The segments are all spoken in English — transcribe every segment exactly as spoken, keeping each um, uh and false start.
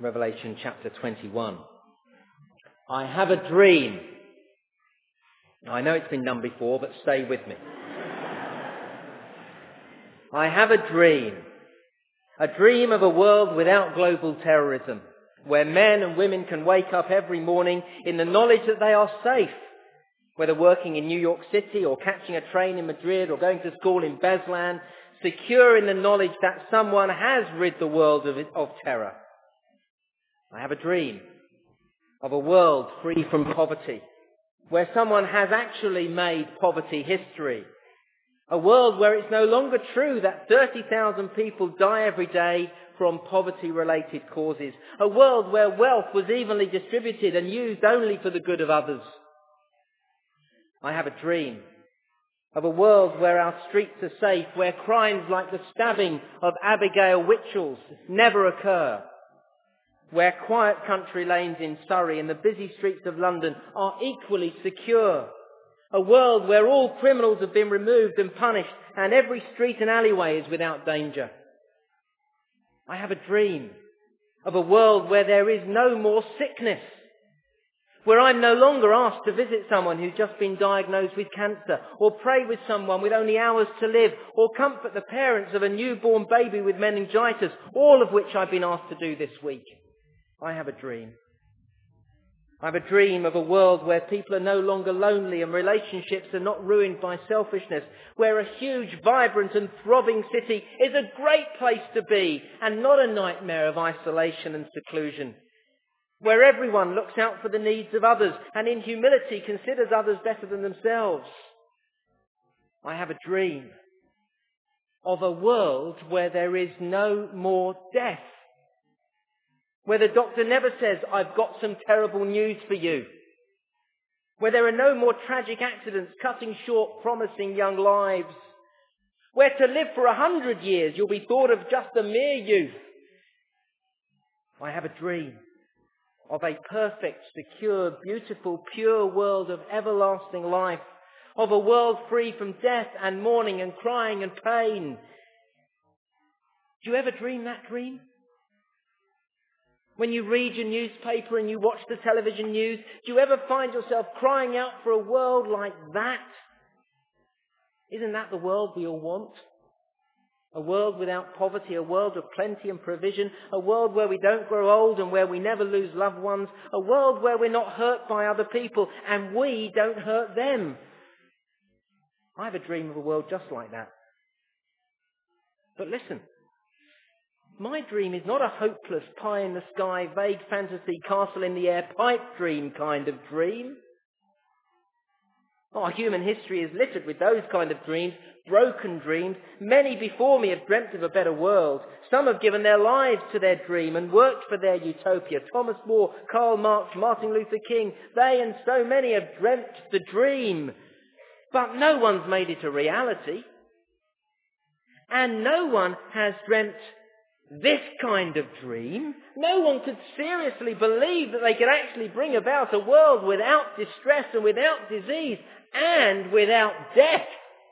Revelation chapter twenty-one. I have a dream. I know it's been done before, but stay with me. I have a dream. A dream of a world without global terrorism, where men and women can wake up every morning in the knowledge that they are safe, whether working in New York City or catching a train in Madrid or going to school in Beslan, secure in the knowledge that someone has rid the world of, of terror. I have a dream of a world free from poverty, where someone has actually made poverty history. A world where it's no longer true that thirty thousand people die every day from poverty-related causes. A world where wealth was evenly distributed and used only for the good of others. I have a dream of a world where our streets are safe, where crimes like the stabbing of Abigail Witchells never occur, where quiet country lanes in Surrey and the busy streets of London are equally secure. A world where all criminals have been removed and punished and every street and alleyway is without danger. I have a dream of a world where there is no more sickness, where I'm no longer asked to visit someone who's just been diagnosed with cancer, or pray with someone with only hours to live, or comfort the parents of a newborn baby with meningitis, all of which I've been asked to do this week. I have a dream. I have a dream of a world where people are no longer lonely and relationships are not ruined by selfishness, where a huge, vibrant and throbbing city is a great place to be and not a nightmare of isolation and seclusion, where everyone looks out for the needs of others and in humility considers others better than themselves. I have a dream of a world where there is no more death, where the doctor never says, I've got some terrible news for you, where there are no more tragic accidents cutting short promising young lives, where to live for a hundred years you'll be thought of just a mere youth. I have a dream of a perfect, secure, beautiful, pure world of everlasting life, of a world free from death and mourning and crying and pain. Do you ever dream that dream? When you read your newspaper and you watch the television news, do you ever find yourself crying out for a world like that? Isn't that the world we all want? A world without poverty, a world of plenty and provision, a world where we don't grow old and where we never lose loved ones, a world where we're not hurt by other people and we don't hurt them. I have a dream of a world just like that. But listen, my dream is not a hopeless pie-in-the-sky, vague fantasy, castle-in-the-air pipe dream kind of dream. Oh, human history is littered with those kind of dreams, broken dreams. Many before me have dreamt of a better world. Some have given their lives to their dream and worked for their utopia. Thomas More, Karl Marx, Martin Luther King, they and so many have dreamt the dream. But no one's made it a reality. And no one has dreamt this kind of dream. No one could seriously believe that they could actually bring about a world without distress and without disease and without death.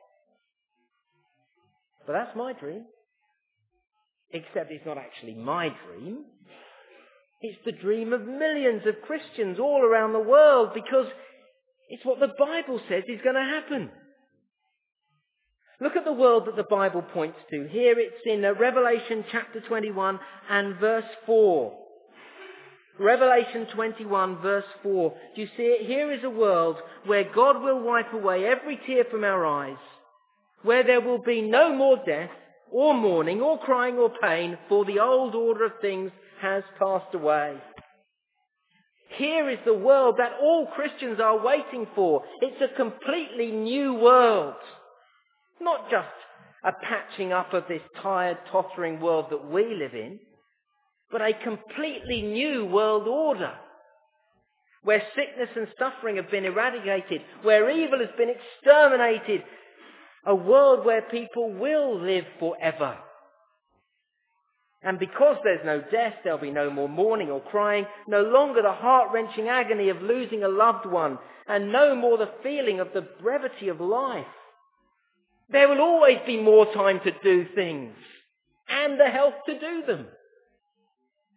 But that's my dream. Except it's not actually my dream. It's the dream of millions of Christians all around the world, because it's what the Bible says is going to happen. Look at the world that the Bible points to. Here it's in Revelation chapter twenty-one and verse four. Revelation twenty-one verse four. Do you see it? Here is a world where God will wipe away every tear from our eyes, where there will be no more death or mourning or crying or pain, for the old order of things has passed away. Here is the world that all Christians are waiting for. It's a completely new world. Not just a patching up of this tired, tottering world that we live in, but a completely new world order, where sickness and suffering have been eradicated, where evil has been exterminated, a world where people will live forever. And because there's no death, there'll be no more mourning or crying, no longer the heart-wrenching agony of losing a loved one, and no more the feeling of the brevity of life. There will always be more time to do things, and the health to do them.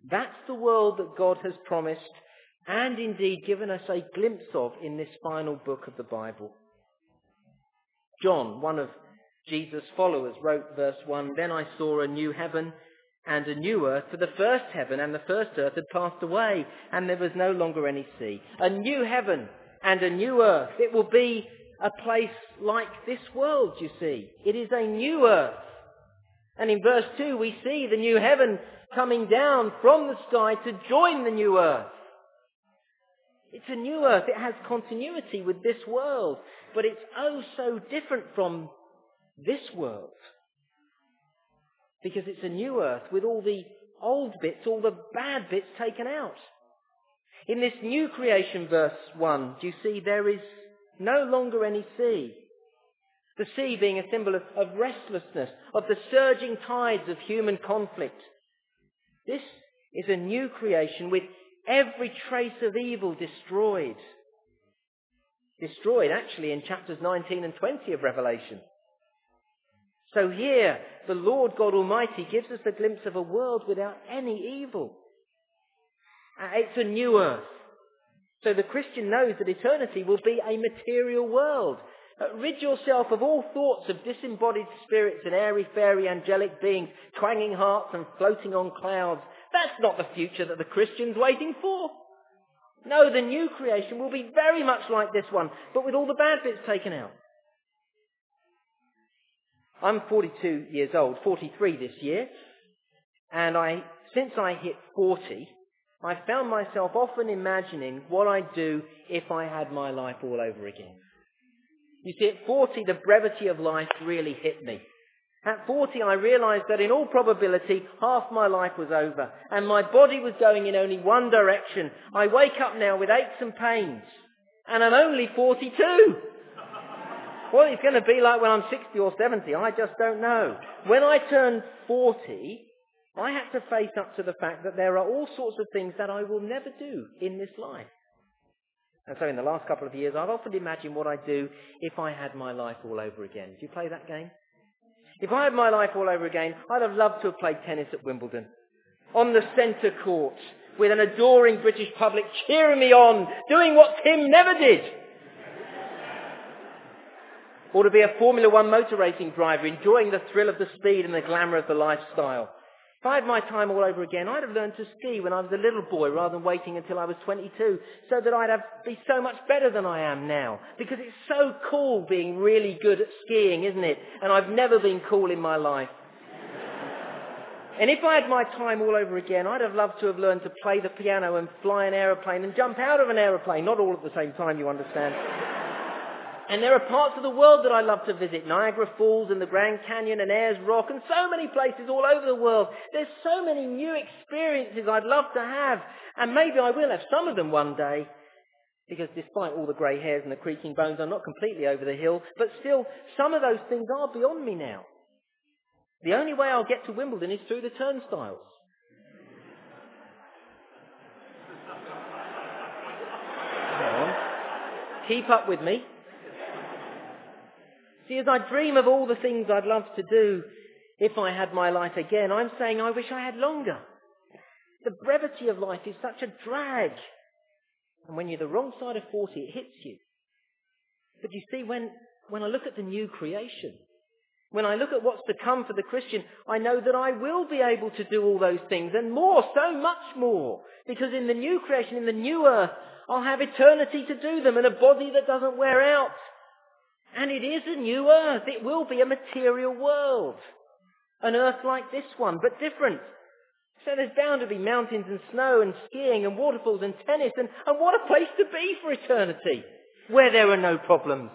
That's the world that God has promised and indeed given us a glimpse of in this final book of the Bible. John, one of Jesus' followers, wrote verse one, "Then I saw a new heaven and a new earth, for the first heaven and the first earth had passed away, and there was no longer any sea." A new heaven and a new earth. It will be a place like this world, you see. It is a new earth. And in verse two, we see the new heaven coming down from the sky to join the new earth. It's a new earth. It has continuity with this world, but it's oh so different from this world. Because it's a new earth with all the old bits, all the bad bits taken out. In this new creation, verse one, do you see there is no longer any sea? The sea being a symbol of, of restlessness, of the surging tides of human conflict. This is a new creation with every trace of evil destroyed. Destroyed, actually, in chapters nineteen and twenty of Revelation. So here, the Lord God Almighty gives us a glimpse of a world without any evil. It's a new earth. So the Christian knows that eternity will be a material world. Rid yourself of all thoughts of disembodied spirits and airy-fairy angelic beings, twanging harps and floating on clouds. That's not the future that the Christian's waiting for. No, the new creation will be very much like this one, but with all the bad bits taken out. I'm forty-two years old, forty-three this year, and I, since I hit forty, I found myself often imagining what I'd do if I had my life all over again. You see, at forty, the brevity of life really hit me. At forty, I realised that in all probability, half my life was over, and my body was going in only one direction. I wake up now with aches and pains, and I'm only forty-two. What it's going to be like when I'm sixty or seventy, I just don't know. When I turned forty, I had to face up to the fact that there are all sorts of things that I will never do in this life. And so in the last couple of years, I've often imagined what I'd do if I had my life all over again. Do you play that game? If I had my life all over again, I'd have loved to have played tennis at Wimbledon, on the centre court, with an adoring British public cheering me on, doing what Tim never did. Or to be a Formula One motor racing driver, enjoying the thrill of the speed and the glamour of the lifestyle. If I had my time all over again, I'd have learned to ski when I was a little boy rather than waiting until I was twenty-two, so that I'd have, be so much better than I am now. Because it's so cool being really good at skiing, isn't it? And I've never been cool in my life. And if I had my time all over again, I'd have loved to have learned to play the piano and fly an aeroplane and jump out of an aeroplane. Not all at the same time, you understand. And there are parts of the world that I love to visit. Niagara Falls and the Grand Canyon and Ayers Rock and so many places all over the world. There's so many new experiences I'd love to have. And maybe I will have some of them one day. Because despite all the grey hairs and the creaking bones, I'm not completely over the hill. But still, some of those things are beyond me now. The only way I'll get to Wimbledon is through the turnstiles. Hang on. Keep up with me. See, as I dream of all the things I'd love to do if I had my life again, I'm saying I wish I had longer. The brevity of life is such a drag. And when you're the wrong side of forty, it hits you. But you see, when, when I look at the new creation, when I look at what's to come for the Christian, I know that I will be able to do all those things and more, so much more. Because in the new creation, in the new earth, I'll have eternity to do them and a body that doesn't wear out. And it is a new earth. It will be a material world. An earth like this one, but different. So there's bound to be mountains and snow and skiing and waterfalls and tennis. And, and what a place to be for eternity, where there are no problems.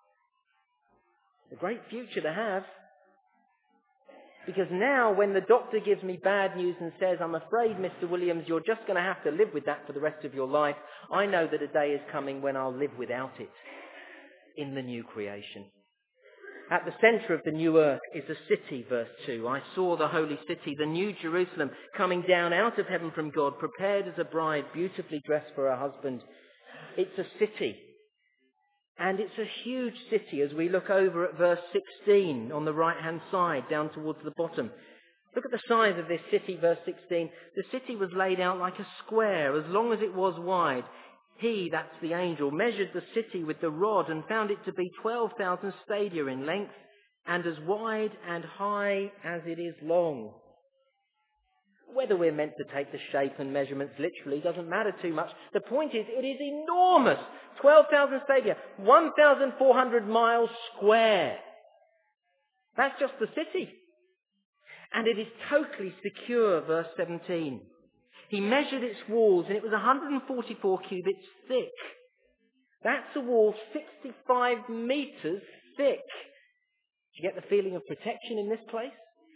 A great future to have. Because now when the doctor gives me bad news and says, I'm afraid, Mister Williams, you're just going to have to live with that for the rest of your life, I know that a day is coming when I'll live without it. In the new creation. At the centre of the new earth is a city, verse two. I saw the holy city, the new Jerusalem, coming down out of heaven from God, prepared as a bride, beautifully dressed for her husband. It's a city. And it's a huge city as we look over at verse sixteen on the right-hand side, down towards the bottom. Look at the size of this city, verse sixteen. The city was laid out like a square, as long as it was wide. He, that's the angel, measured the city with the rod and found it to be twelve thousand stadia in length and as wide and high as it is long. Whether we're meant to take the shape and measurements literally doesn't matter too much. The point is, it is enormous. twelve thousand stadia, one thousand four hundred miles square. That's just the city. And it is totally secure, verse seventeen. He measured its walls and it was one hundred forty-four cubits thick. That's a wall sixty-five metres thick. Do you get the feeling of protection in this place?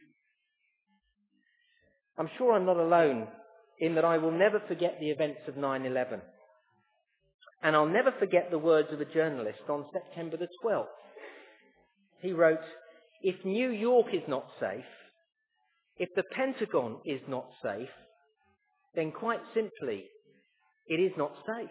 I'm sure I'm not alone in that I will never forget the events of nine eleven. And I'll never forget the words of a journalist on September the twelfth. He wrote, "If New York is not safe, if the Pentagon is not safe, then quite simply, it is not safe."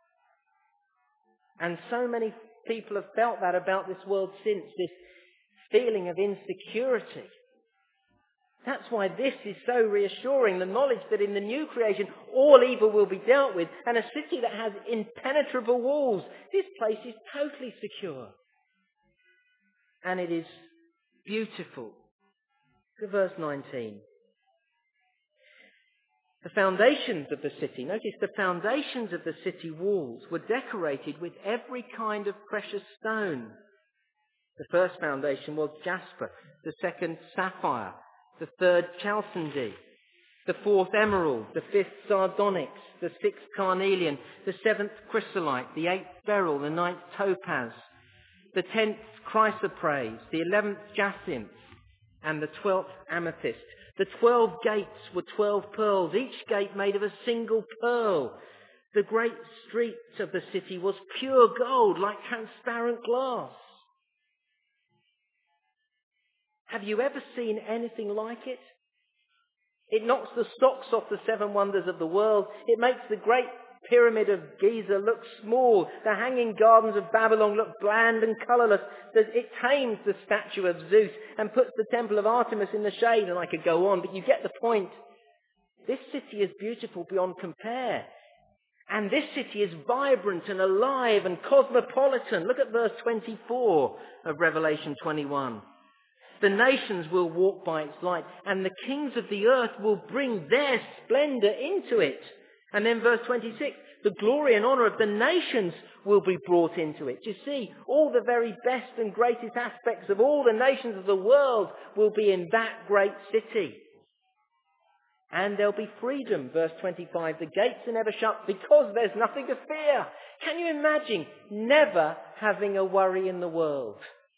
And so many people have felt that about this world since, this feeling of insecurity. That's why this is so reassuring, the knowledge that in the new creation all evil will be dealt with, and a city that has impenetrable walls. This place is totally secure. And it is beautiful. Look at verse nineteen. The foundations of the city, notice the foundations of the city walls were decorated with every kind of precious stone. The first foundation was jasper, the second sapphire, the third chalcedony, the fourth emerald, the fifth sardonyx, the sixth carnelian, the seventh chrysolite, the eighth beryl, the ninth topaz, the tenth chrysoprase, the eleventh jacinth, and the twelfth amethyst. The twelve gates were twelve pearls, each gate made of a single pearl. The great street of the city was pure gold, like transparent glass. Have you ever seen anything like it? It knocks the socks off the seven wonders of the world. It makes the great pyramid of Giza look small. The hanging gardens of Babylon look bland and colourless. It tames the statue of Zeus and puts the temple of Artemis in the shade. And I could go on, but you get the point. This city is beautiful beyond compare. And this city is vibrant and alive and cosmopolitan. Look at verse twenty-four of Revelation twenty-one. The nations will walk by its light, and the kings of the earth will bring their splendour into it. And then verse twenty-six, the glory and honour of the nations will be brought into it. You see, all the very best and greatest aspects of all the nations of the world will be in that great city. And there'll be freedom, verse twenty-five. The gates are never shut because there's nothing to fear. Can you imagine never having a worry in the world?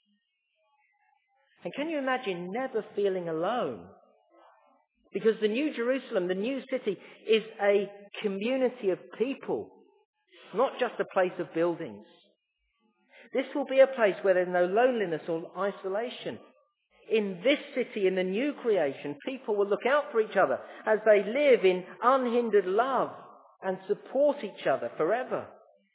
And can you imagine never feeling alone? Because the New Jerusalem, the new city, is a community of people, not just a place of buildings. This will be a place where there's no loneliness or isolation. In this city, in the new creation, people will look out for each other as they live in unhindered love and support each other forever.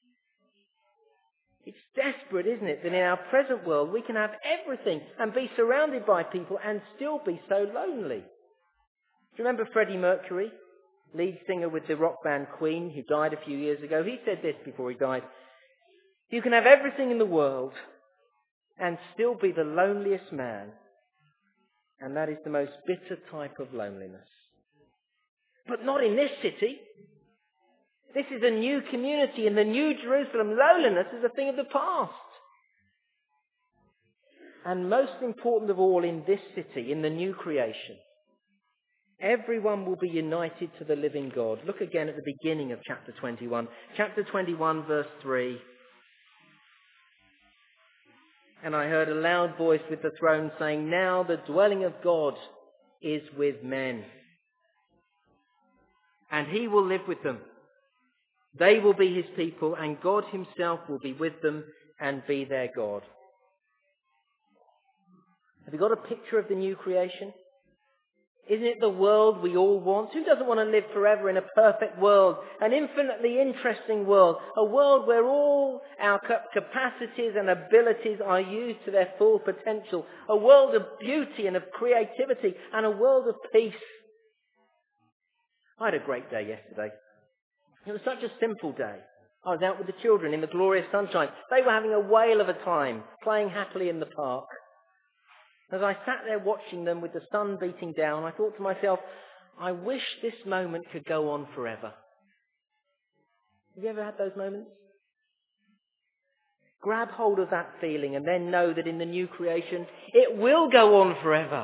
It's desperate, isn't it, that in our present world we can have everything and be surrounded by people and still be so lonely. Do you remember Freddie Mercury, lead singer with the rock band Queen, who died a few years ago? He said this before he died: "You can have everything in the world and still be the loneliest man, and that is the most bitter type of loneliness." But not in this city. This is a new community. In the New Jerusalem, loneliness is a thing of the past. And most important of all, in this city, in the new creation, everyone will be united to the living God. Look again at the beginning of chapter twenty-one. Chapter twenty-one, verse three. "And I heard a loud voice with the throne saying, 'Now the dwelling of God is with men. And he will live with them. They will be his people, and God himself will be with them and be their God.'" Have you got a picture of the new creation? Isn't it the world we all want? Who doesn't want to live forever in a perfect world, an infinitely interesting world, a world where all our capacities and abilities are used to their full potential, a world of beauty and of creativity, and a world of peace? I had a great day yesterday. It was such a simple day. I was out with the children in the glorious sunshine. They were having a whale of a time, playing happily in the park. As I sat there watching them with the sun beating down, I thought to myself, I wish this moment could go on forever. Have you ever had those moments? Grab hold of that feeling and then know that in the new creation, it will go on forever.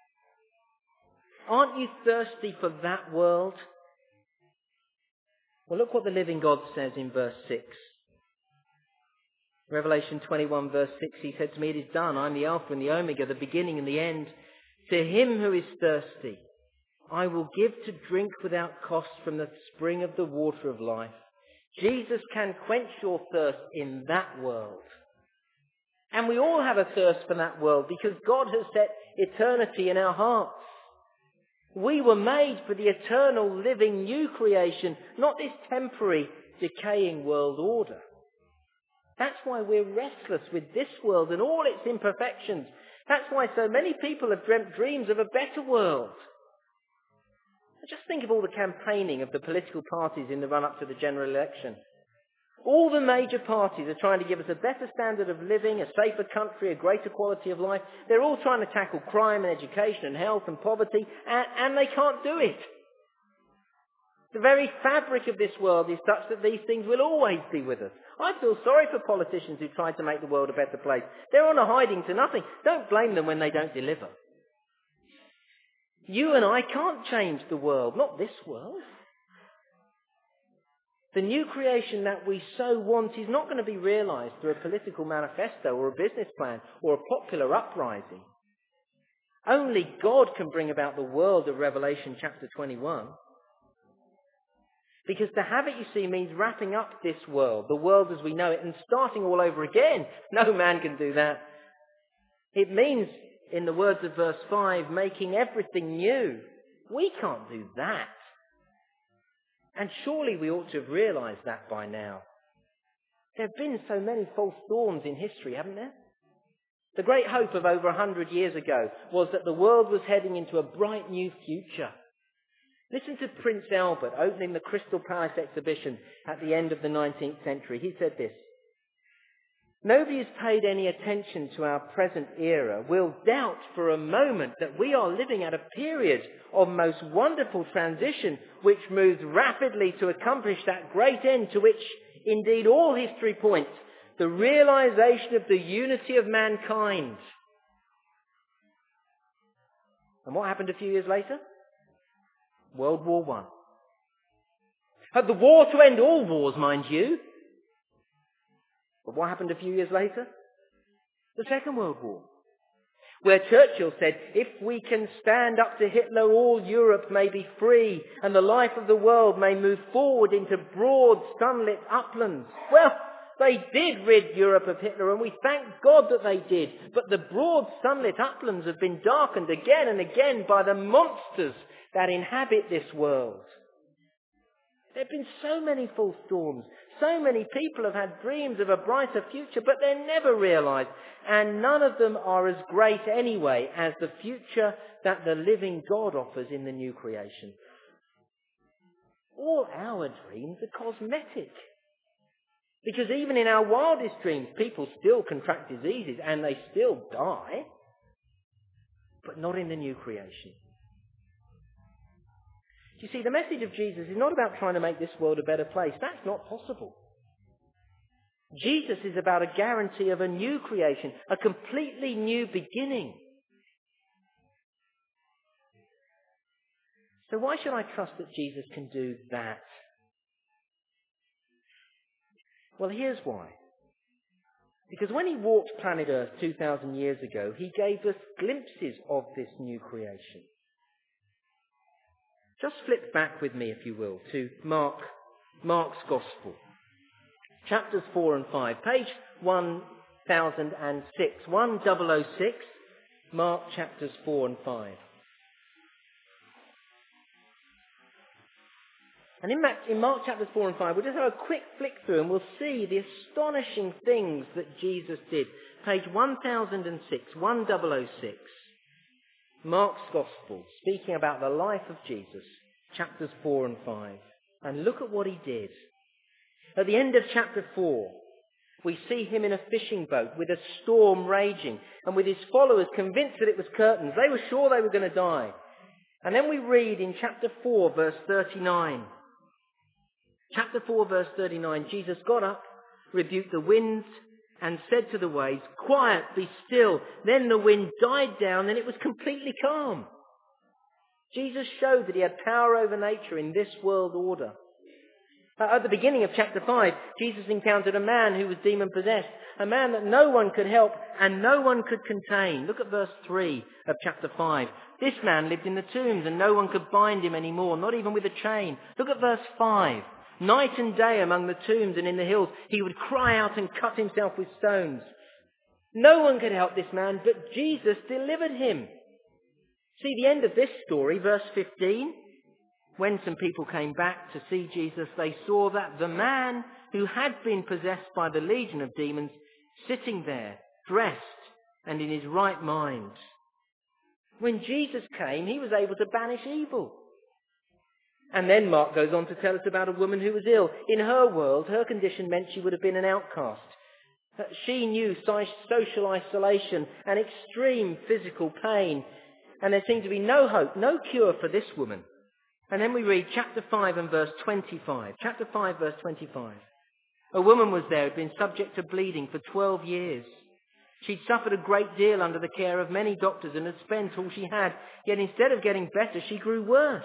Aren't you thirsty for that world? Well, look what the living God says in verse six. Revelation twenty-one verse six, he said to me, it is done. I'm the Alpha and the Omega, the beginning and the end. To him who is thirsty, I will give to drink without cost from the spring of the water of life. Jesus can quench your thirst in that world. And we all have a thirst for that world because God has set eternity in our hearts. We were made for the eternal, living, new creation, not this temporary, decaying world order. That's why we're restless with this world and all its imperfections. That's why so many people have dreamt dreams of a better world. Just think of all the campaigning of the political parties in the run-up to the general election. All the major parties are trying to give us a better standard of living, a safer country, a greater quality of life. They're all trying to tackle crime and education and health and poverty, and, and they can't do it. The very fabric of this world is such that these things will always be with us. I feel sorry for politicians who try to make the world a better place. They're on a hiding to nothing. Don't blame them when they don't deliver. You and I can't change the world, not this world. The new creation that we so want is not going to be realised through a political manifesto or a business plan or a popular uprising. Only God can bring about the world of Revelation chapter twenty-one. Because to have it, you see, means wrapping up this world, the world as we know it, and starting all over again. No man can do that. It means, in the words of verse five, making everything new. We can't do that. And surely we ought to have realised that by now. There have been so many false dawns in history, haven't there? The great hope of over a hundred years ago was that the world was heading into a bright new future. Listen to Prince Albert opening the Crystal Palace exhibition at the end of the nineteenth century. He said this, "Nobody has paid any attention to our present era will doubt for a moment that we are living at a period of most wonderful transition which moves rapidly to accomplish that great end to which indeed all history points, the realization of the unity of mankind." And what happened a few years later? World War One. Had the war to end all wars, mind you. But what happened a few years later? The Second World War. Where Churchill said, if we can stand up to Hitler, all Europe may be free and the life of the world may move forward into broad, sunlit uplands. Well, they did rid Europe of Hitler, and we thank God that they did. But the broad, sunlit uplands have been darkened again and again by the monsters that inhabit this world. There have been so many false dawns. So many people have had dreams of a brighter future, but they're never realised. And none of them are as great anyway as the future that the living God offers in the new creation. All our dreams are cosmetic. Because even in our wildest dreams, people still contract diseases and they still die. But not in the new creation. You see, the message of Jesus is not about trying to make this world a better place. That's not possible. Jesus is about a guarantee of a new creation, a completely new beginning. So why should I trust that Jesus can do that? Well, here's why. Because when he walked planet Earth two thousand years ago, he gave us glimpses of this new creation. Just flip back with me, if you will, to Mark, Mark's Gospel. Chapters four and five, page one thousand six, one thousand six, Mark chapters four and five. And in Mark, in Mark chapters four and five, we'll just have a quick flick through and we'll see the astonishing things that Jesus did. Page one thousand six, one thousand six. Mark's Gospel, speaking about the life of Jesus, chapters four and five. And look at what he did. At the end of chapter four, we see him in a fishing boat with a storm raging and with his followers convinced that it was curtains. They were sure they were going to die. And then we read in chapter four, verse thirty-nine. Chapter four, verse thirty-nine, Jesus got up, rebuked the winds, and said to the waves, "Quiet, be still." Then the wind died down and it was completely calm. Jesus showed that he had power over nature in this world order. At the beginning of chapter five, Jesus encountered a man who was demon-possessed, a man that no one could help and no one could contain. Look at verse three of chapter five. This man lived in the tombs and no one could bind him anymore, not even with a chain. Look at verse five. Night and day among the tombs and in the hills, he would cry out and cut himself with stones. No one could help this man, but Jesus delivered him. See the end of this story, verse fifteen. When some people came back to see Jesus, they saw that the man who had been possessed by the legion of demons, sitting there, dressed and in his right mind. When Jesus came, he was able to banish evil. And then Mark goes on to tell us about a woman who was ill. In her world, her condition meant she would have been an outcast. She knew social isolation and extreme physical pain. And there seemed to be no hope, no cure for this woman. And then we read chapter five and verse twenty-five. Chapter five, verse twenty-five. A woman was there who had been subject to bleeding for twelve years. She'd suffered a great deal under the care of many doctors and had spent all she had. Yet instead of getting better, she grew worse.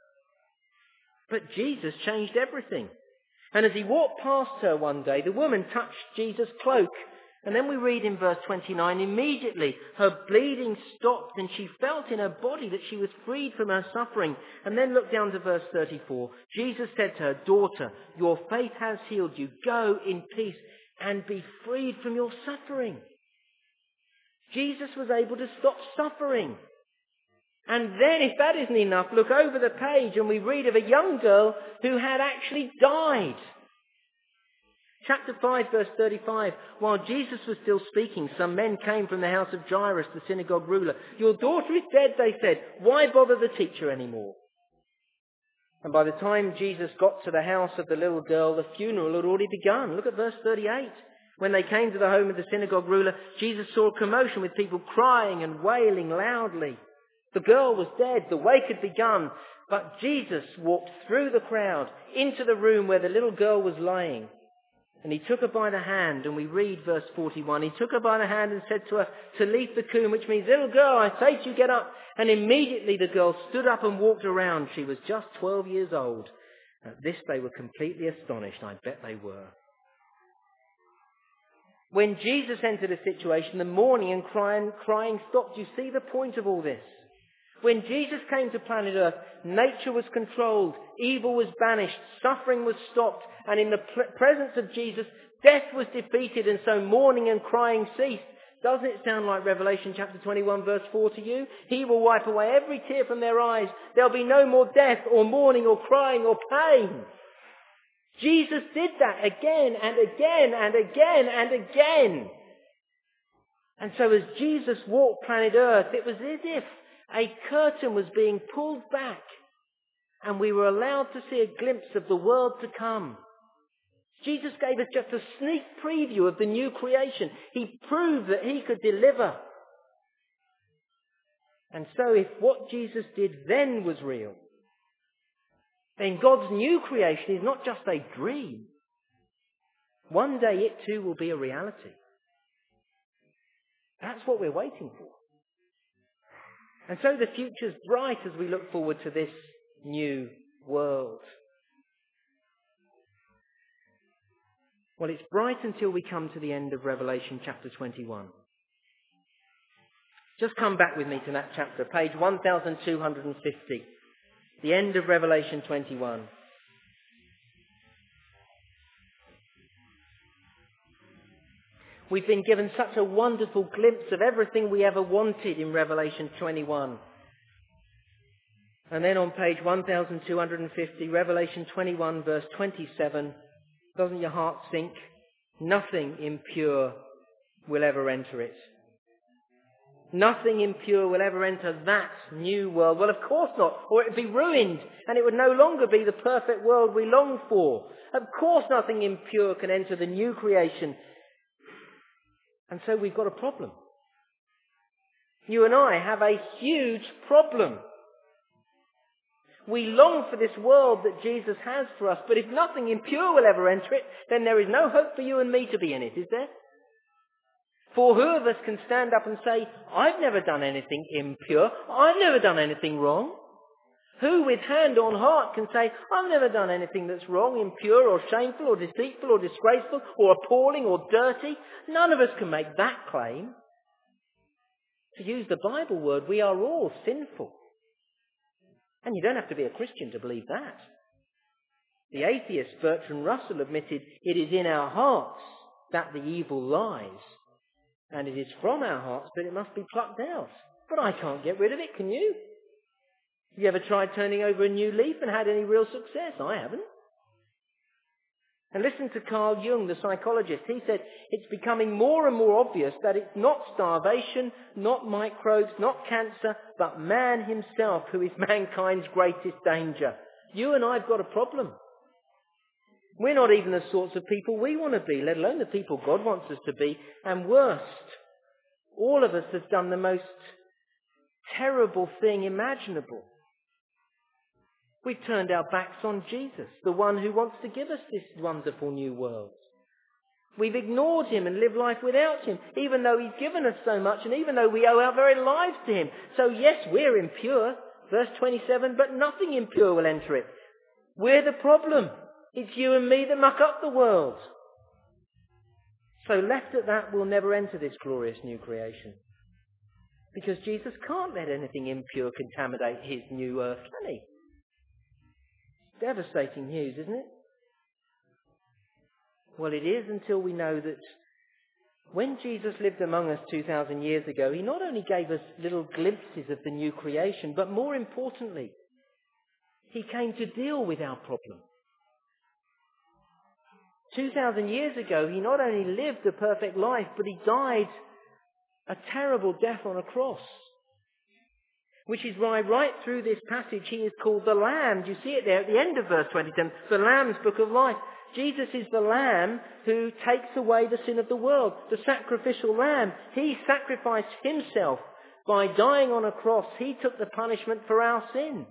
But Jesus changed everything. And as he walked past her one day, the woman touched Jesus' cloak. And then we read in verse twenty-nine, immediately her bleeding stopped and she felt in her body that she was freed from her suffering. And then look down to verse thirty-four. Jesus said to her, "Daughter, your faith has healed you. Go in peace and be freed from your suffering." Jesus was able to stop suffering. And then, if that isn't enough, look over the page and we read of a young girl who had actually died. Chapter five, verse thirty-five. While Jesus was still speaking, some men came from the house of Jairus, the synagogue ruler. "Your daughter is dead," they said. "Why bother the teacher anymore?" And by the time Jesus got to the house of the little girl, the funeral had already begun. Look at verse thirty-eight. When they came to the home of the synagogue ruler, Jesus saw a commotion with people crying and wailing loudly. The girl was dead. The wake had begun. But Jesus walked through the crowd into the room where the little girl was lying. And he took her by the hand, and we read verse forty-one. He took her by the hand and said to her, "Talitha kum," which means, "Little girl, I say to you, get up." And immediately the girl stood up and walked around. She was just twelve years old. At this they were completely astonished. I bet they were. When Jesus entered a situation, the mourning and crying, crying stopped. You see the point of all this? When Jesus came to planet Earth, nature was controlled, evil was banished, suffering was stopped, and in the pr- presence of Jesus, death was defeated, and so mourning and crying ceased. Doesn't it sound like Revelation chapter twenty-one, verse four to you? He will wipe away every tear from their eyes. There'll be no more death or mourning or crying or pain. Jesus did that again and again and again and again. And so as Jesus walked planet Earth, it was as if a curtain was being pulled back and we were allowed to see a glimpse of the world to come. Jesus gave us just a sneak preview of the new creation. He proved that he could deliver. And so if what Jesus did then was real, then God's new creation is not just a dream. One day it too will be a reality. That's what we're waiting for. And so the future's bright as we look forward to this new world. Well, it's bright until we come to the end of Revelation chapter twenty-one. Just come back with me to that chapter, page one thousand two hundred fifty. The end of Revelation twenty-one. We've been given such a wonderful glimpse of everything we ever wanted in Revelation twenty-one. And then on page one thousand two hundred fifty, Revelation twenty-one, verse twenty-seven, doesn't your heart sink? Nothing impure will ever enter it. Nothing impure will ever enter that new world. Well, of course not, or it would be ruined, and it would no longer be the perfect world we long for. Of course nothing impure can enter the new creation. And so we've got a problem. You and I have a huge problem. We long for this world that Jesus has for us, but if nothing impure will ever enter it, then there is no hope for you and me to be in it, is there? For who of us can stand up and say, I've never done anything impure, I've never done anything wrong? Who with hand on heart can say, I've never done anything that's wrong, impure or shameful or deceitful or disgraceful or appalling or dirty? None of us can make that claim. To use the Bible word, we are all sinful. And you don't have to be a Christian to believe that. The atheist Bertrand Russell admitted it is in our hearts that the evil lies. And it is from our hearts that it must be plucked out. But I can't get rid of it, can you? Have you ever tried turning over a new leaf and had any real success? I haven't. And listen to Carl Jung, the psychologist. He said, it's becoming more and more obvious that it's not starvation, not microbes, not cancer, but man himself who is mankind's greatest danger. You and I have got a problem. We're not even the sorts of people we want to be, let alone the people God wants us to be. And worst, all of us have done the most terrible thing imaginable. We've turned our backs on Jesus, the one who wants to give us this wonderful new world. We've ignored him and lived life without him, even though he's given us so much and even though we owe our very lives to him. So yes, we're impure, verse twenty-seven, but nothing impure will enter it. We're the problem. It's you and me that muck up the world. So left at that, we'll never enter this glorious new creation. Because Jesus can't let anything impure contaminate his new earth, can he? Devastating news, isn't it? Well, it is until we know that when Jesus lived among us two thousand years ago, he not only gave us little glimpses of the new creation, but more importantly, he came to deal with our problem. two thousand years ago, he not only lived a perfect life, but he died a terrible death on a cross. Which is why right through this passage he is called the Lamb. Do you see it there at the end of verse twenty-seven? The Lamb's book of life. Jesus is the Lamb who takes away the sin of the world. The sacrificial Lamb. He sacrificed himself by dying on a cross. He took the punishment for our sin.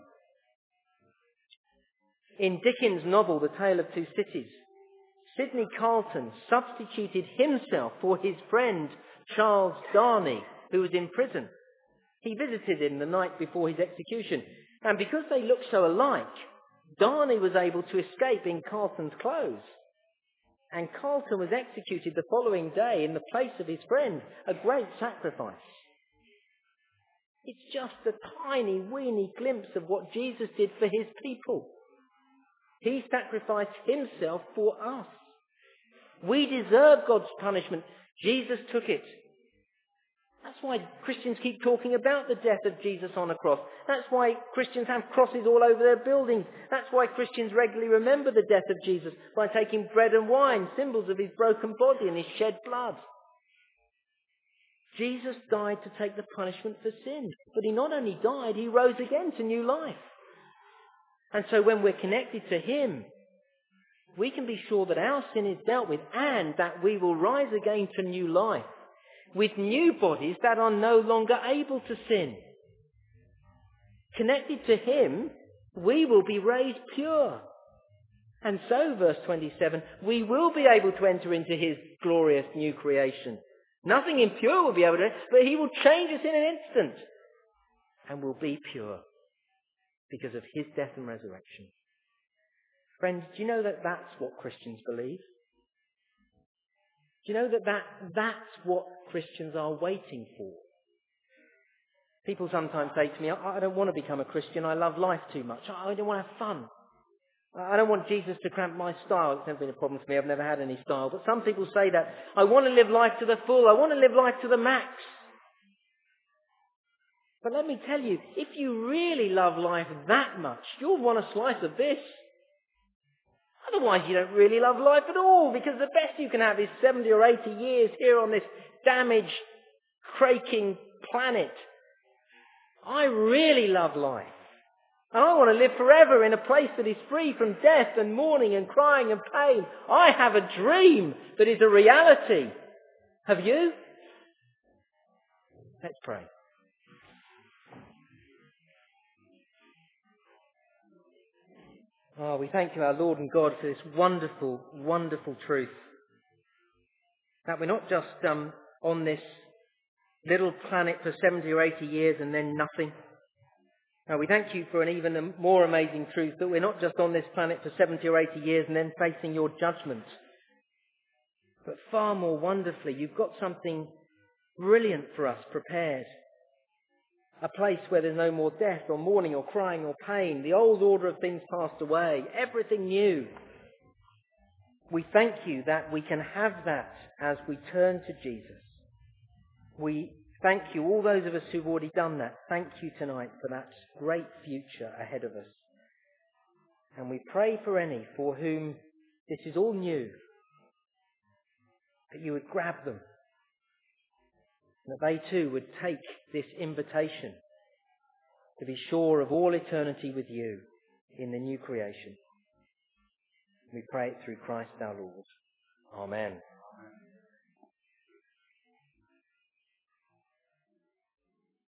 In Dickens' novel, The Tale of Two Cities, Sidney Carleton substituted himself for his friend Charles Darnay, who was in prison. He visited him the night before his execution, and because they looked so alike, Darnay was able to escape in Carleton's clothes. And Carleton was executed the following day in the place of his friend, a great sacrifice. It's just a tiny, weeny glimpse of what Jesus did for his people. He sacrificed himself for us. We deserve God's punishment. Jesus took it. That's why Christians keep talking about the death of Jesus on a cross. That's why Christians have crosses all over their buildings. That's why Christians regularly remember the death of Jesus by taking bread and wine, symbols of his broken body and his shed blood. Jesus died to take the punishment for sin. But he not only died, he rose again to new life. And so when we're connected to him, we can be sure that our sin is dealt with and that we will rise again to new life with new bodies that are no longer able to sin. Connected to him, we will be raised pure. And so, verse twenty-seven, we will be able to enter into his glorious new creation. Nothing impure will be able to, but he will change us in an instant. And we'll be pure because of his death and resurrection. Friends, do you know that that's what Christians believe? Do you know that, that that's what Christians are waiting for? People sometimes say to me, I, I don't want to become a Christian. I love life too much. I, I don't want to have fun. I don't want Jesus to cramp my style. It's never been a problem for me. I've never had any style. But some people say that. I want to live life to the full. I want to live life to the max. But let me tell you, if you really love life that much, you'll want a slice of this. Otherwise you don't really love life at all, because the best you can have is seventy or eighty years here on this damaged, creaking planet. I really love life. And I want to live forever in a place that is free from death and mourning and crying and pain. I have a dream that is a reality. Have you? Let's pray. Oh, we thank you, our Lord and God, for this wonderful, wonderful truth. That we're not just um, on this little planet for seventy or eighty years and then nothing. No, we thank you for an even more amazing truth, that we're not just on this planet for seventy or eighty years and then facing your judgment. But far more wonderfully, you've got something brilliant for us prepared. A place where there's no more death or mourning or crying or pain. The old order of things passed away. Everything new. We thank you that we can have that as we turn to Jesus. We thank you, all those of us who've already done that. Thank you tonight for that great future ahead of us. And we pray for any for whom this is all new, that you would grab them, that they too would take this invitation to be sure of all eternity with you in the new creation. We pray it through Christ our Lord. Amen.